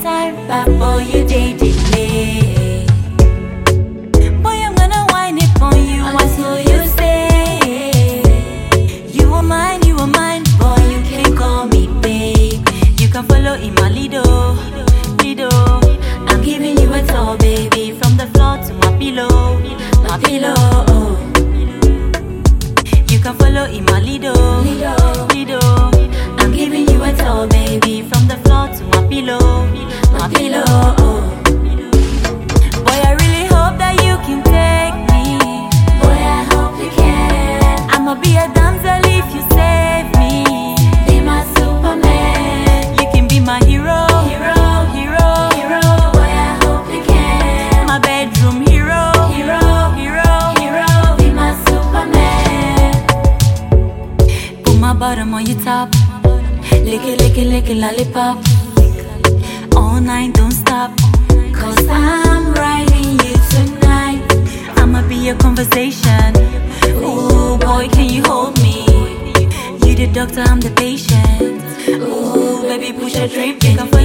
time, but boy, you dated me. Boy, I'm gonna whine it for you until you say you were mine, boy, you can call me babe. You can follow in my lido. I'm giving you a tour, baby, from the floor to my pillow. You can follow in my lido. I'm giving you a tour, baby, from the floor to my pillow. Boy, I really hope that you can take me. Boy, I hope you can. I'ma be a damsel if you save me. Be my Superman. You can be my hero. Boy, I hope you can. My bedroom hero. Be my Superman. Put my bottom on your top. Lick it, lollipop. All night, don't stop. Cause I'm riding you tonight. I'ma be your conversation. Ooh, boy, can you hold me? You the doctor, I'm the patient. Ooh, baby, push a drip. You can